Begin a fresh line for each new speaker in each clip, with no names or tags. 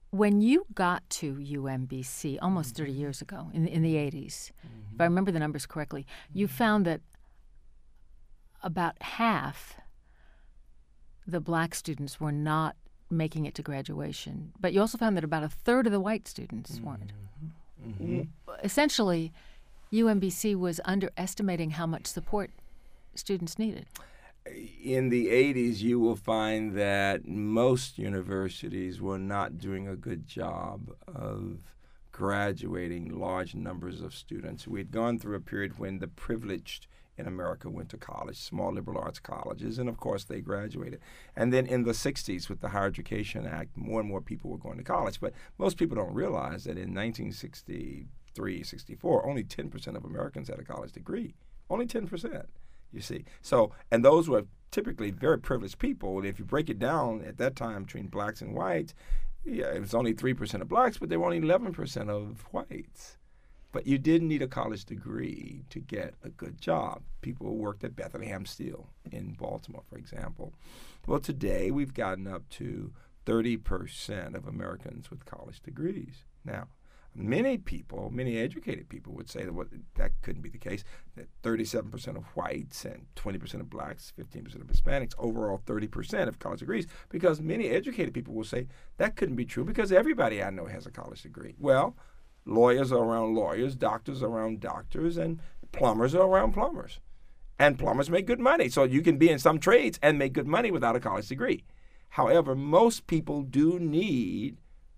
when you got to UMBC almost 30 years ago, in the 80s, if I remember the numbers correctly, you found that about half the black students were not making it to graduation. But you also found that about a third of the white students weren't. Essentially, UMBC was underestimating how much support students needed.
In the 80s, you will find that most universities were not doing a good job of graduating large numbers of students. We had gone through a period when the privileged in America went to college, small liberal arts colleges, and of course they graduated. And then in the 60s with the Higher Education Act, more and more people were going to college. But most people don't realize that in 1963, 64, only 10% of Americans had a college degree. Only 10%, you see. So, and those were typically very privileged people. And if you break it down at that time between blacks and whites, yeah, it was only 3% of blacks, but there were only 11% of whites. But you didn't need a college degree to get a good job. People worked at Bethlehem Steel in Baltimore, for example. Well, today we've gotten up to 30% of Americans with college degrees. Now, many people, many educated people would say that that couldn't be the case, that 37% of whites and 20% of blacks, 15% of Hispanics, overall 30% have college degrees, because many educated people will say that couldn't be true because everybody I know has a college degree. Well, lawyers are around lawyers, doctors are around doctors, and plumbers are around plumbers. And plumbers make good money. So you can be in some trades and make good money without a college degree. However, most people do need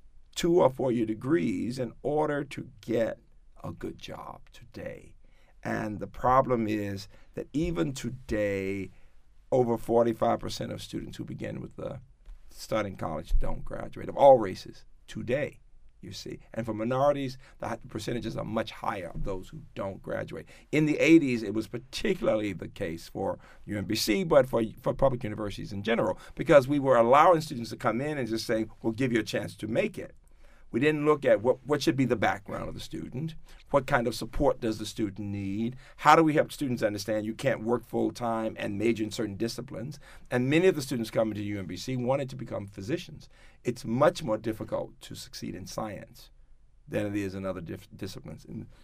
2 or 4 year degrees in order to get a good job today. And the problem is that even today, over 45% of students who begin with starting college don't graduate, of all races, today. You see. And for minorities, the percentages are much higher of those who don't graduate. In the 80s, it was particularly the case for UMBC, but for public universities in general, because we were allowing students to come in and just saying, we'll give you a chance to make it. We didn't look at what should be the background of the student, what kind of support does the student need, how do we help students understand you can't work full-time and major in certain disciplines. And many of the students coming to UMBC wanted to become physicians. It's much more difficult to succeed in science than it is in other disciplines.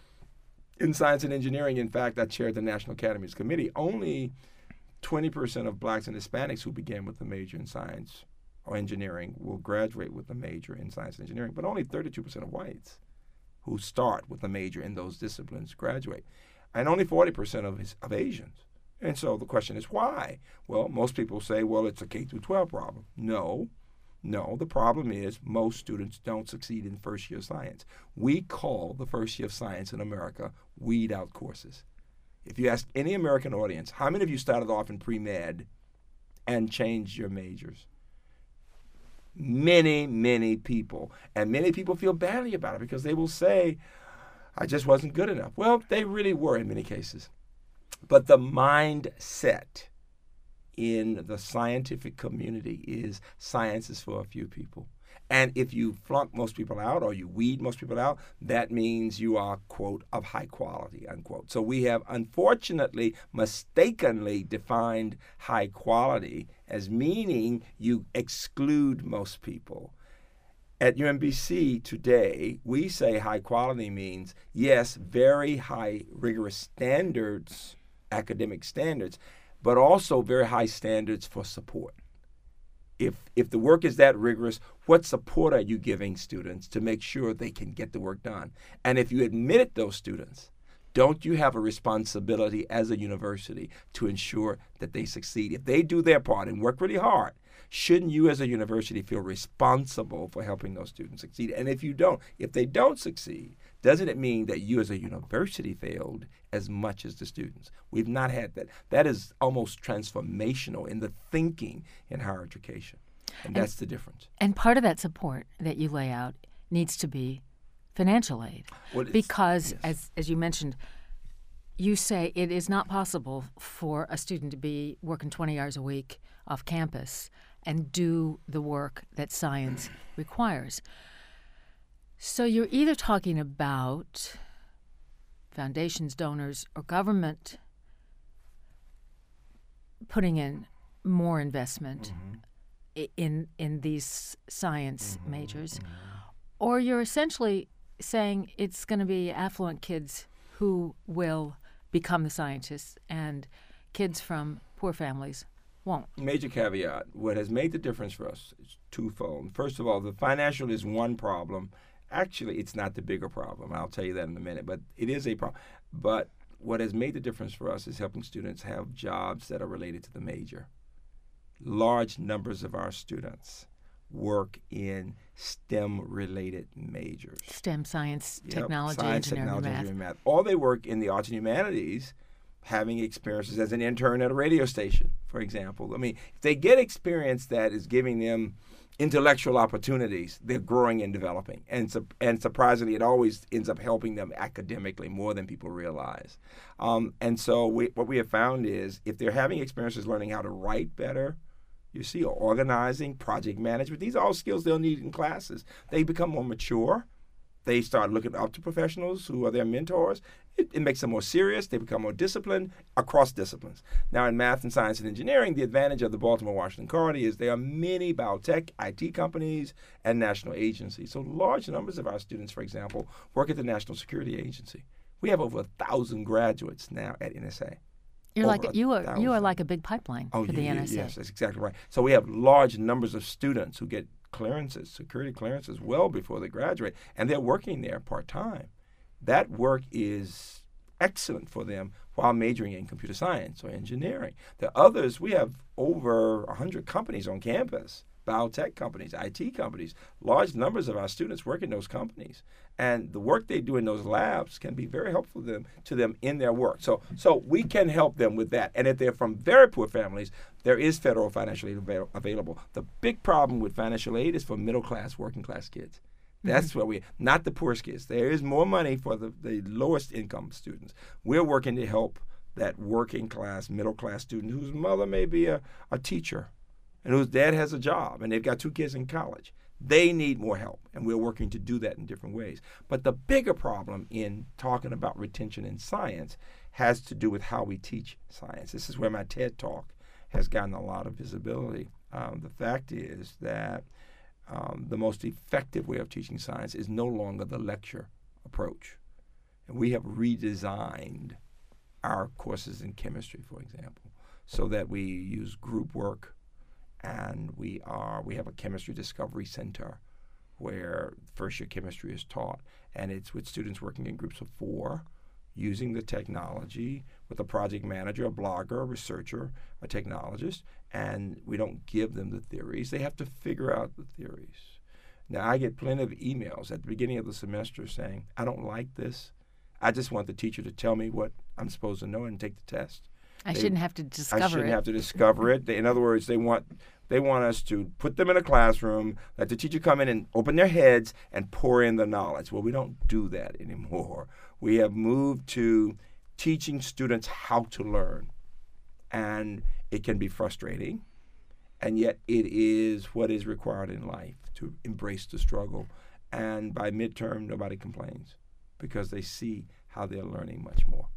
In science and engineering, in fact, I chaired the National Academies Committee. Only 20% of blacks and Hispanics who began with a major in science or engineering will graduate with a major in science and engineering, but only 32% of whites who start with a major in those disciplines graduate, and only 40% of Asians. And so the question is why? Well, most people say, well, it's a K-12 problem. No, the problem is most students don't succeed in first year science. We call the first year of science in America weed out courses. If you ask any American audience, how many of you started off in pre-med and changed your majors? Many, many people. And many people feel badly about it because they will say, I just wasn't good enough. Well, they really were in many cases. But the mindset in the scientific community is science is for a few people. And if you flunk most people out or you weed most people out, that means you are, quote, of high quality, unquote. So we have unfortunately mistakenly defined high quality as meaning you exclude most people. At UMBC today, we say high quality means, yes, very high rigorous standards, academic standards, but also very high standards for support. If the work is that rigorous, what support are you giving students to make sure they can get the work done? And if you admitted those students, don't you have a responsibility as a university to ensure that they succeed? If they do their part and work really hard, shouldn't you as a university feel responsible for helping those students succeed? And if they don't succeed, doesn't it mean that you as a university failed as much as the students? We've not had that. That is almost transformational in the thinking in higher education. And that's the difference.
And part of that support that you lay out needs to be financial aid. Because, yes, as you mentioned, you say it is not possible for a student to be working 20 hours a week off campus and do the work that science requires. So you're either talking about foundations, donors, or government putting in more investment in these science majors, Or you're essentially saying it's going to be affluent kids who will become the scientists and kids from poor families won't.
Major caveat. What has made the difference for us is twofold. First of all, the financial is one problem. Actually, it's not the bigger problem. I'll tell you that in a minute, but it is a problem. But what has made the difference for us is helping students have jobs that are related to the major. Large numbers of our students work in STEM-related majors.
STEM, science, technology, engineering, math.
Or they work in the arts and humanities, having experiences as an intern at a radio station, for example. I mean, if they get experience that is giving them intellectual opportunities, they're growing and developing. And surprisingly, it always ends up helping them academically more than people realize. And so what we have found is if they're having experiences learning how to write better, you see, or organizing, project management, these are all skills they'll need in classes. They become more mature. They start looking up to professionals who are their mentors. It makes them more serious. They become more disciplined across disciplines. Now, in math and science and engineering, the advantage of the Baltimore-Washington corridor is there are many biotech, IT companies, and national agencies. So large numbers of our students, for example, work at the National Security Agency. We have over 1,000 graduates now at NSA.
You are like a big pipeline for the NSA.
Yes, that's exactly right. So we have large numbers of students who get clearances, security clearances, well before they graduate, and they're working there part-time. That work is excellent for them while majoring in computer science or engineering. The others, we have over 100 companies on campus, biotech companies, IT companies. Large numbers of our students work in those companies. And the work they do in those labs can be very helpful to them in their work. So we can help them with that. And if they're from very poor families, there is federal financial aid available. The big problem with financial aid is for middle-class, working-class kids. That's where not the poorest kids. There is more money for the lowest income students. We're working to help that working class, middle class student whose mother may be a teacher and whose dad has a job and they've got 2 kids in college. They need more help, and we're working to do that in different ways. But the bigger problem in talking about retention in science has to do with how we teach science. This is where my TED Talk has gotten a lot of visibility. The fact is that the most effective way of teaching science is no longer the lecture approach. And we have redesigned our courses in chemistry, for example, so that we use group work, and we have a chemistry discovery center where first-year chemistry is taught, and it's with students working in groups of 4, using the technology with a project manager, a blogger, a researcher, a technologist, and we don't give them the theories. They have to figure out the theories. Now, I get plenty of emails at the beginning of the semester saying, I don't like this. I just want the teacher to tell me what I'm supposed to know and take the test.
I shouldn't have to
discover it. In other words, they want us to put them in a classroom, let the teacher come in and open their heads and pour in the knowledge. Well, we don't do that anymore. We have moved to teaching students how to learn. And it can be frustrating, and yet it is what is required in life, to embrace the struggle. And by midterm, nobody complains because they see how they're learning much more.